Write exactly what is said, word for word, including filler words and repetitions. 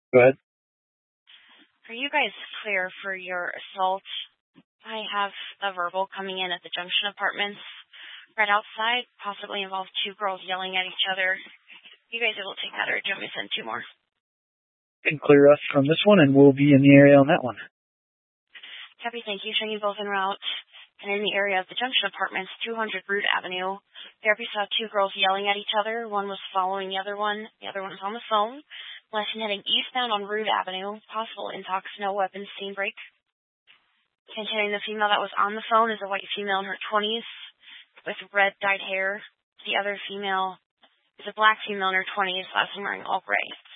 Go ahead. Are you guys clear for your assault? I have a verbal coming in at the Junction Apartments right outside, possibly involved two girls yelling at each other. You guys able to take that, or do you want me to send two more? You can clear us from this one, and we'll be in the area on that one. Copy, thank you. Showing you both en route. And in the area of the Junction Apartments, two hundred Root Avenue, therapy saw two girls yelling at each other. One was following the other one. The other one was on the phone. Lesson heading eastbound on Root Avenue. Possible intox, no weapons, scene break. Continuing, the female that was on the phone is a white female in her twenties with red dyed hair. The other female is a black female in her twenties, last name wearing all gray.